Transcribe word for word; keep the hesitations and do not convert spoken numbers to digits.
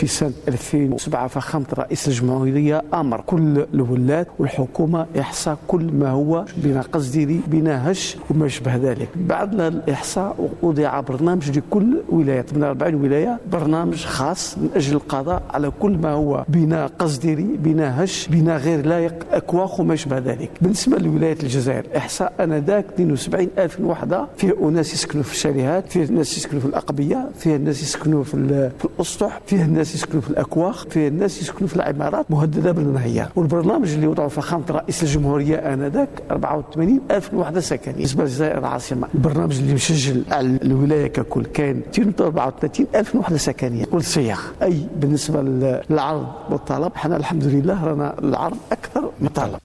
في سنة ألفين وسبعة فخامة رئيس الجمهورية أمر كل الولاة والحكومة إحصاء كل ما هو بناء قصديري بناء هش وما شبه ذلك. بعد الإحصاء وضع برنامج لكل ولاية من أربعين ولاية، برنامج خاص من أجل القضاء على كل ما هو بناء قصديري بناء هش بناء غير لائق أكواخ وما شبه ذلك. بالنسبة لولاية الجزائر إحصاء آنذاك اثنين وسبعين ألف وحدة، فيه أناس يسكنوا في الشاليهات، فيه الناس يسكنوا في الأقبية، فيه الناس يسكنوا في الأسطح، فيه الناس يسكنوا في الأكواخ، فيه الناس يسكنوا في العمارات مهددة بالانهيار. والبرنامج اللي وضعه فخامة رئيس الجمهورية آنذاك أربعة وثمانين ألف وحدة سكنية. بالنسبة للجزائر العاصمة البرنامج اللي مسجل على الولاية ككل كان مئتين وأربعة وثلاثين ألف وحدة سكنية كل صيغ. أي بالنسبة للعرض والطلب احنا الحمد لله رانا العرض أكثر من الطلب.